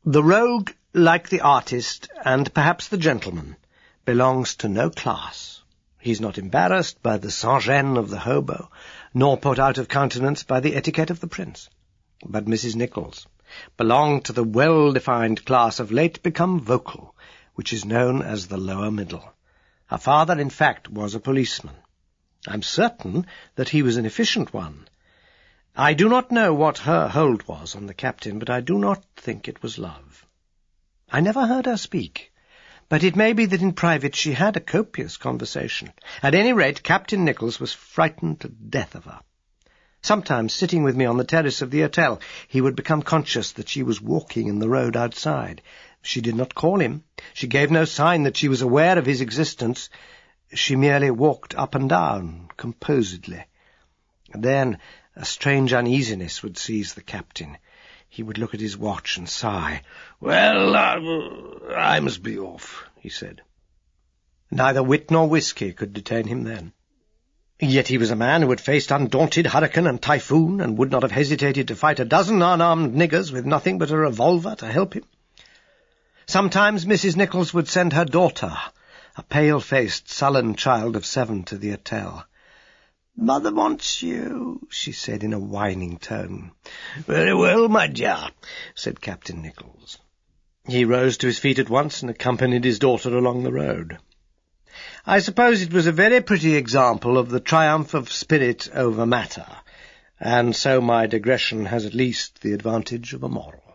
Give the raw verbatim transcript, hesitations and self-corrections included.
The rogue, like the artist, and perhaps the gentleman, belongs to no class. He is not embarrassed by the sans-gêne of the hobo, nor put out of countenance by the etiquette of the prince. But Missus Nichols belonged to the well-defined class of late become vocal, which is known as the lower middle. Her father, in fact, was a policeman. I'm certain that he was an efficient one. I do not know what her hold was on the captain, but I do not think it was love. I never heard her speak, but it may be that in private she had a copious conversation. At any rate, Captain Nichols was frightened to death of her. Sometimes, sitting with me on the terrace of the hotel, he would become conscious that she was walking in the road outside. She did not call him. She gave no sign that she was aware of his existence. She merely walked up and down, composedly. Then a strange uneasiness would seize the captain. He would look at his watch and sigh. "Well, uh, I must be off," he said. Neither wit nor whisky could detain him then. Yet he was a man who had faced undaunted hurricane and typhoon, and would not have hesitated to fight a dozen unarmed niggers with nothing but a revolver to help him. Sometimes Missus Nichols would send her daughter, a pale-faced, sullen child of seven, to the hotel. "Mother wants you," she said in a whining tone. "Very well, my dear," said Captain Nichols. He rose to his feet at once and accompanied his daughter along the road. I suppose it was a very pretty example of the triumph of spirit over matter, and so my digression has at least the advantage of a moral.